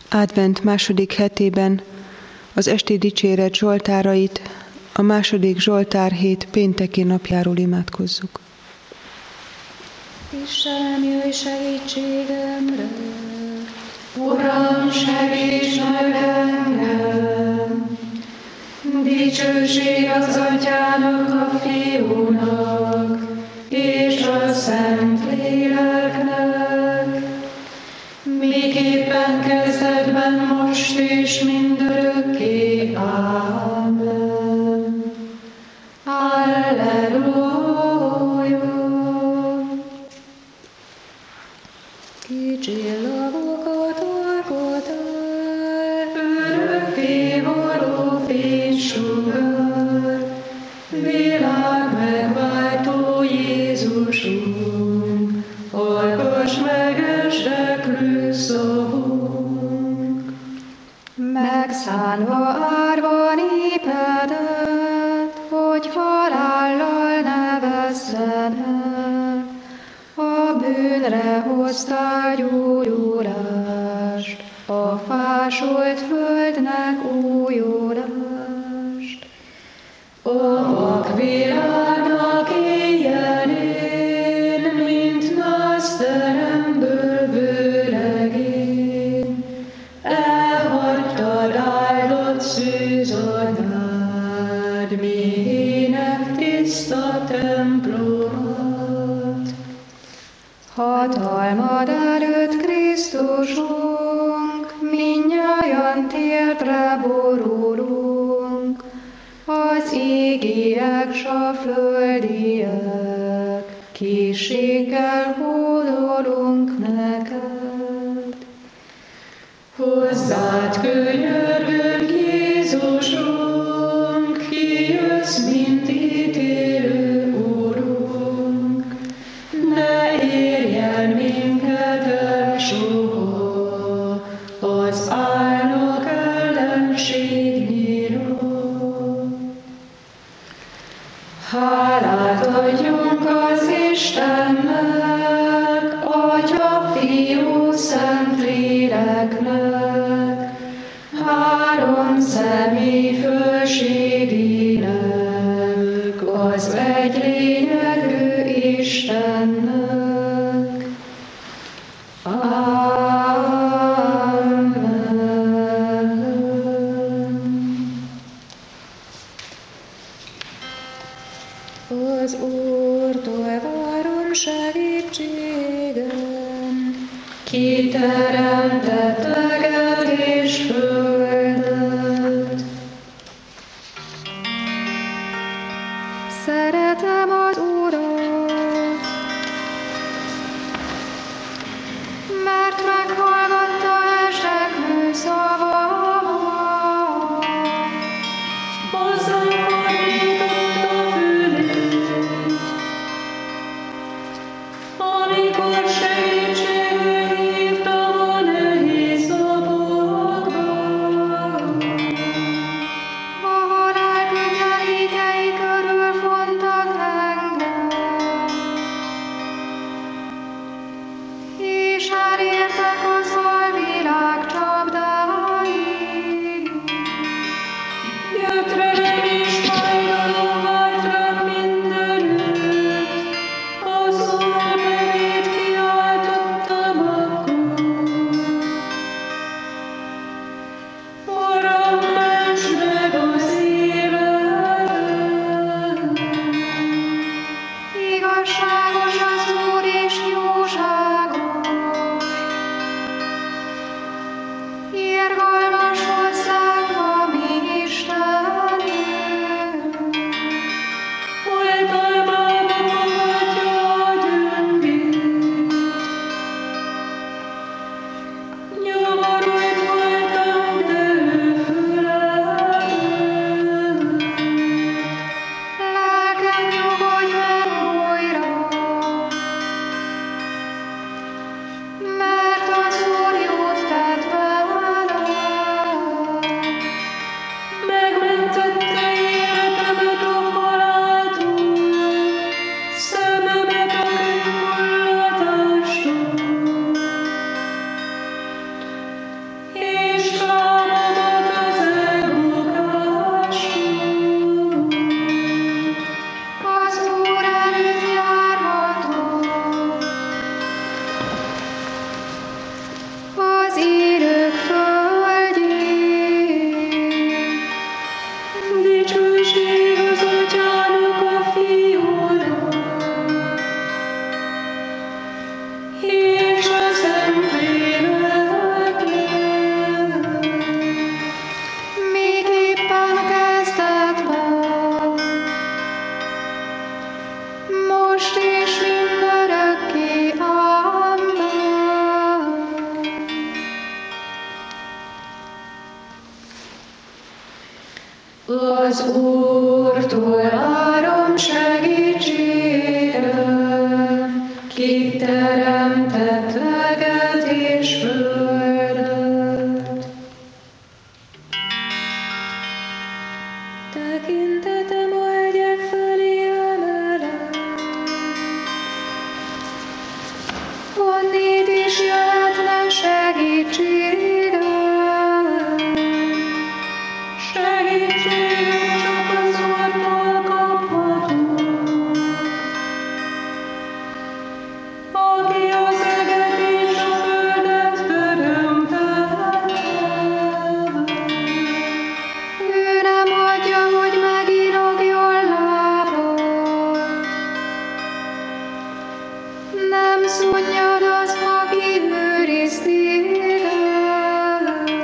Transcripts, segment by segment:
Advent második hetében az esti dicséret zsoltárait a második Zsoltár hét pénteki napjáról imádkozzuk. Istenem, jöjj segítségemre! Uram, segíts meg engem! Dicsőség az Atyának, a Fiúnak, és a Szentléleknek, miképpen kezdetben, most és mindörökké. Ámen. Alleluja! Csillagokat alkotál, Örökké való fénysugár, világ megváltó Jézusunk, hallgass meg esdeklő szavunk. megszánva árva népedet, hogy halállal ne vesszen el. A bűnre hoztál gyógyulást, a fásolt földnek újulást. A vakvilágnak éjjelén, mint nászteremből vőlegén, elhagytad áldott szűz anyád, miének tiszta templomat. Hatalmad előtt, Krisztusunk, mindnyájan térdre borulunk, az égiek s a földiek, készséggel hódolunk neked. Hozzád könyörgünk, Jézusunk, ki jössz, mint ítélő Úrunk. Ne érjen minket el soha az álnok ellenség nyíra. Hálát adjunk az Istennek, Atya, Fiú, Szentléleknek, három személy fölségének, az egy lényegű Istennek. Amen. Az Úrtól várom segítségem, Ki teremtett teget és földet. szeretem az Urat, mert meghallgatta esdeklő szavamat. Hozzám fordított a fülét, amikor segítségre hívtam a nehéz napon. Az Úrtól várom segítséget, ki teremtett leget és földet. Tekintetem a hegyek felé emelem, honnét is jöhetne segítségem. Segítséget csak az Úrtól kaphatunk, aki az eget és a földet teremtette. Ő nem hagyja, hogy megirogjon lábam. Nem szunnyad az, aki őriz téged.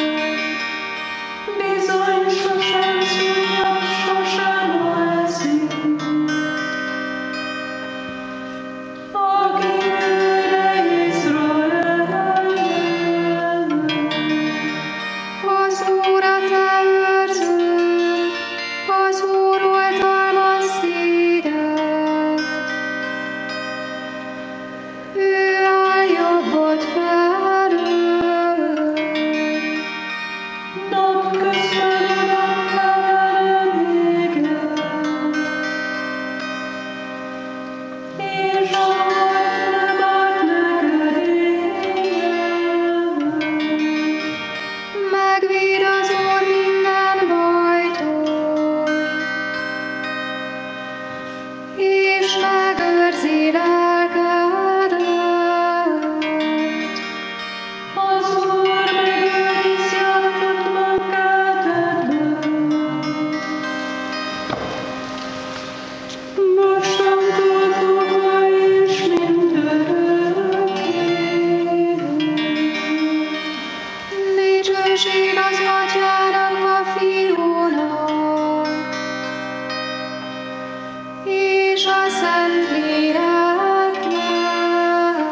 Bizony sosem szunnyad, sosem alszik, aki őre Izraelnek. Az Úr a te őrződ, az Úr oltalmaz téged. Ő áll jobbod felől. Napközben odakelem néked, és a hold nem árt neked éjjel. Megvéd az Úr minden bajtól, és megőrzi lelkedet. Az Úr megőriz járt munkátodat. Mostantól fogva és mindörökké. Dicsőség az Atyának, a Fiúnak, és a Szentléleknek.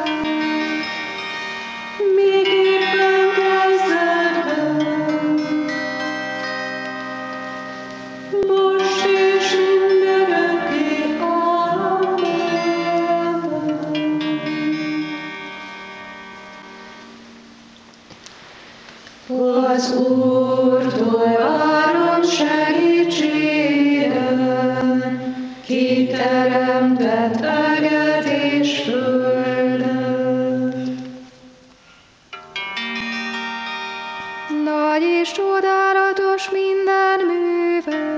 Miképpen kezdetben, most és mindörökké. Amen. Az Úrtól várom segítséget, ki teremtett eget és földet. Nagy és csodálatos minden műve.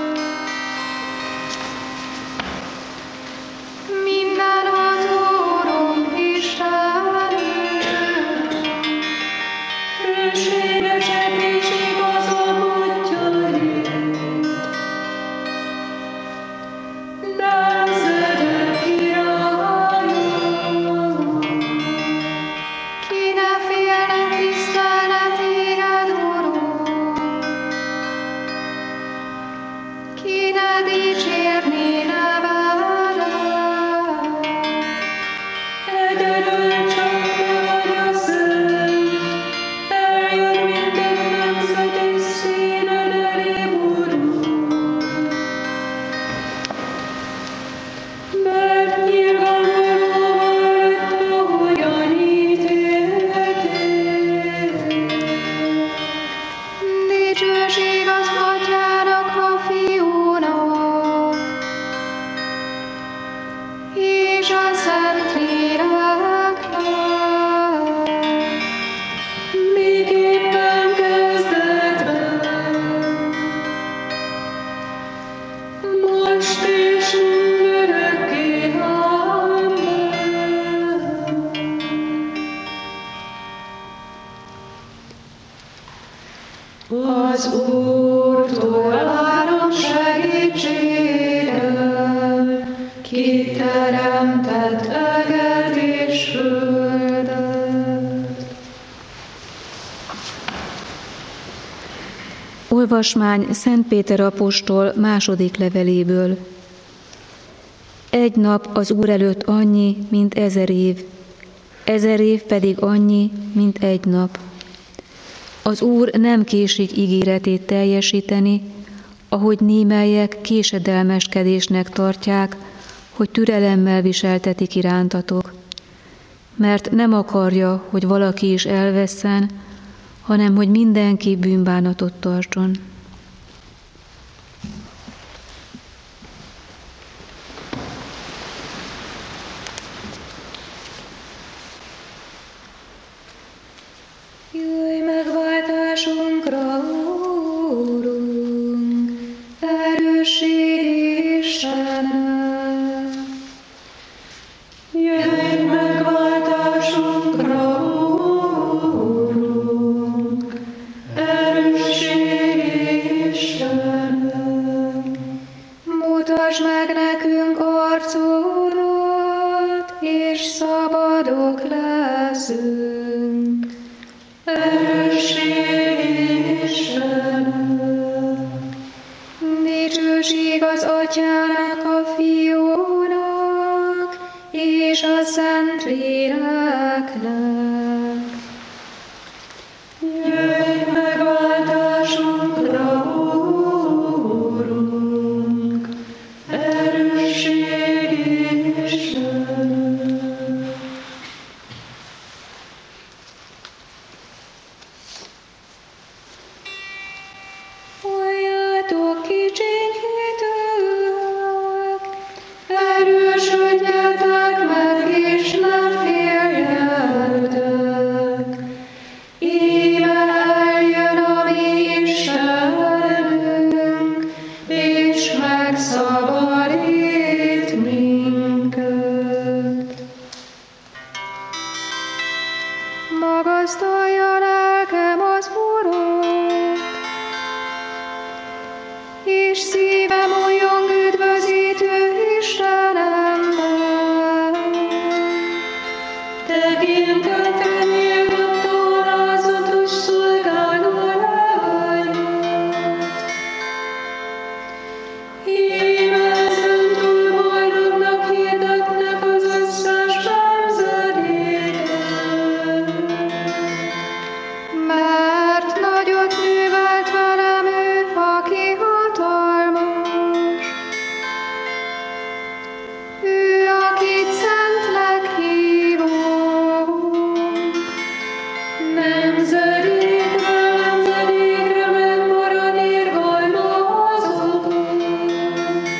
Mindenható Urunk Istenünk, Hűségesek és igazak útjai, nemzetek királya. ki ne félne tisztelne téged, Urunk, ki ne dicsérné nevedet. Egyedül csak te vagy a szent, eljön minden nemzet és színed elé, Urunk. Mert nyilvánvaló volt, ahogyan ítéltél. Dicsőség az Atyának, a Fiúnak, és a Szentléleknek. Miképpen kezdetben, most és mindörökké. Amen. Az Úrtól várom segítséget, ki teremtett eget és földet. Olvasmány Szent Péter apostol második leveléből. Egy nap az Úr előtt annyi, mint 1000 év, 1000 év pedig annyi, mint egy nap. Az Úr nem késik ígéretét teljesíteni, ahogy némelyek késedelmeskedésnek tartják, hogy türelemmel viseltetik irántatok, mert nem akarja, hogy valaki is elvesszen, hanem hogy mindenki bűnbánatot tartson. Jöjj megváltásunkra, Úrunk, erősség Istene! Jöjj megváltásunkra, Úrunk, erősség Istene! Mutasd meg nekünk arcodat, és szabadok leszünk. Erősség Istene! Dicsőség az Atyának, a Fiúnak, és a Szentléleknek. Jöjj megváltásunkra, Úrunk, erősség Istene! Folyjatok kicsiny hitűek, erősödjetek meg, és ne féljetek. Íme eljön a mi Istenünk, és megszabadít minket. Magasztalja lelkem az Urat, és szívem újjong üdvözítő Istenemben. Tekintetre méltató alázatos szolgáló lányod. Íme ezentúl boldognak hirdetnek az összes nemzedéken. Mert nagyot művelt velem ő, aki hatalmas. Ő, akit szentnek hívunk. Nemzedékről nemzedékre megmarad irgalma azokon,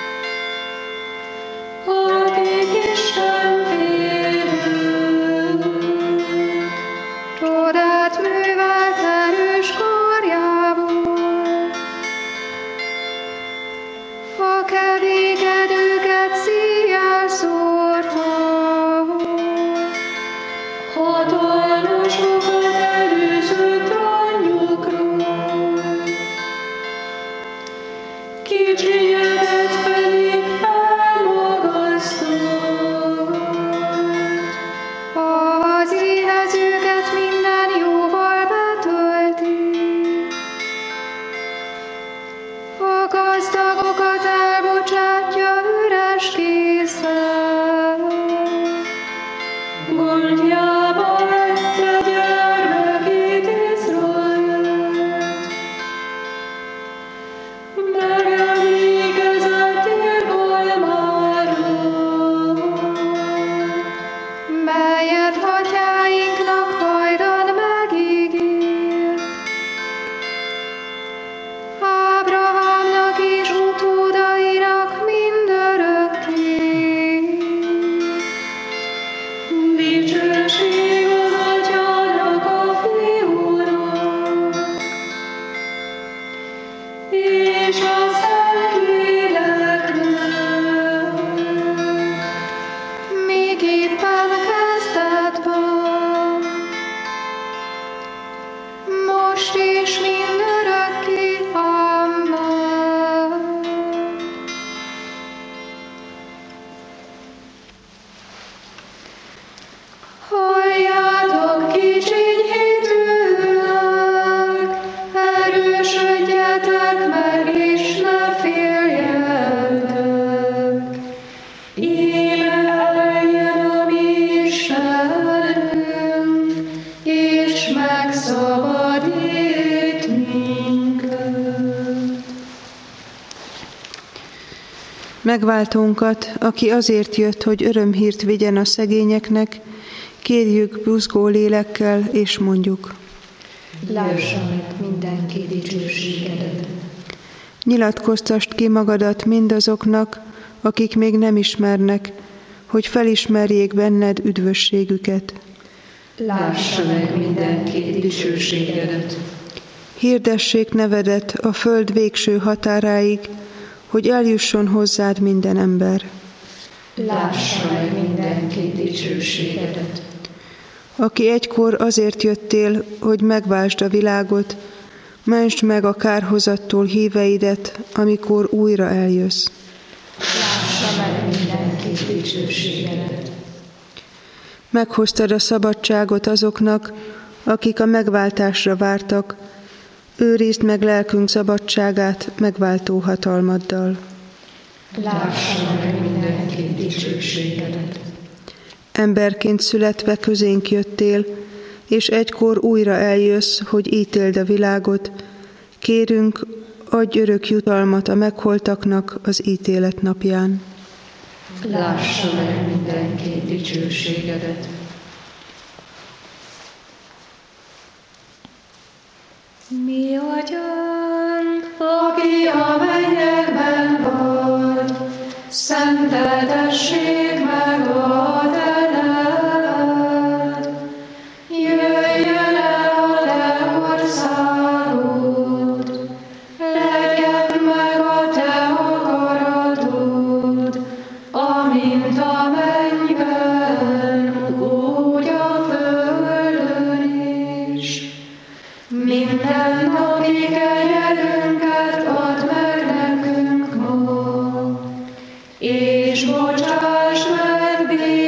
akik Isten félők. Csodát művelt erős karjából. A kevékedőket szíjjel szórta. Hatalmasokat előzött rajnyukról, kicsinyedet pedig elmagasztott. Az éhezőket minden jóval betölti. A gazdagokat elbocsátja üres kézzel. Gondjába vette gyermekét Izraelt, megemlékezett irgalmára, Melyet atyáinknak hajdan megígért. Ábrahámnak és utódainak mindörökké. dicsőség az Atyának, a Fiúnak, és a Szentléleknek. Miképpen kezdetben, most és mindörökké. Amen. Halljátok, kicsiny hitűek, erősödjetek meg, és ne féljetek. Íme eljön a mi Istenünk, és megszabadít minket. Megváltónkat, aki azért jött, hogy örömhírt vigyen a szegényeknek, kérjük buzgó lélekkel, és mondjuk: Lássa meg mindenki dicsőségedet. Nyilatkoztasd ki magadat mindazoknak, akik még nem ismernek, hogy felismerjék benned üdvösségüket. Lássa meg mindenki dicsőségedet. Hirdessék nevedet a föld végső határáig, hogy eljusson hozzád minden ember. Lássa meg mindenki dicsőségedet. Aki egykor azért jöttél, hogy megváltsd a világot, mentsd meg a kárhozattól híveidet, amikor újra eljössz. Lássa meg mindenki dicsőségedet. Meghoztad a szabadságot azoknak, akik a megváltásra vártak, őrizd meg lelkünk szabadságát megváltó hatalmaddal. Lássa meg mindenki dicsőségedet. Emberként születve közénk jöttél, és egykor újra eljössz, hogy ítéld a világot. Kérünk, adj örök jutalmat a megholtaknak az ítélet napján. Lássa meg mindenki dicsőségedet. Mi atyánk, Aki a mennyekben vagy, szenteltessék meg a te neved. Jöjjön el a te országod, legyen meg a te akaratod, amint a mennyben, úgy a földön is. Mindennapi kenyerünket add meg nekünk ma, és bocsásd meg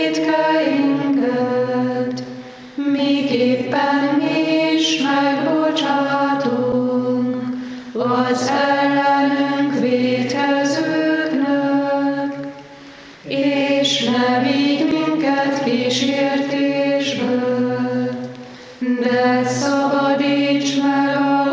vétkeinket, miképpen mi is megbocsátunk az ellenünk vétkezőknek, és ne vigy minket kísértésbe, de szabadíts meg a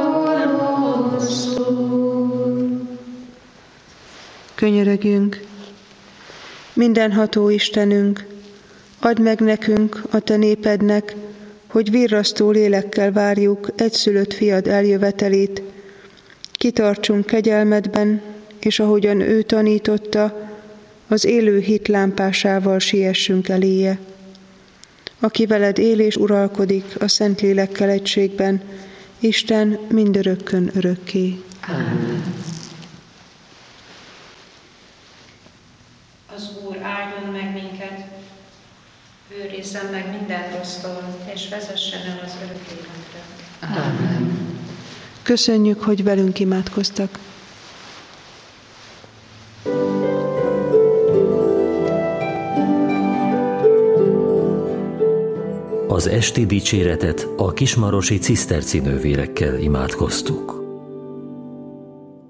gonosztól. Könyörögjünk! Mindenható Istenünk, add meg nekünk, a te népednek, hogy virrasztó lélekkel várjuk egyszülött fiad eljövetelét, kitartsunk kegyelmedben, és ahogyan ő tanította, az élő hit lámpásával siessünk eléje. Aki veled él és uralkodik a Szentlélekkel egységben, Isten mindörökkön örökké. Amen. Az Úr áldjon meg minket, őrizzen meg minden rossztól, és vezessen el az örök életre. Amen. Köszönjük, hogy velünk imádkoztak. Az esti dicséretet a kismarosi ciszterci nővérekkel imádkoztuk.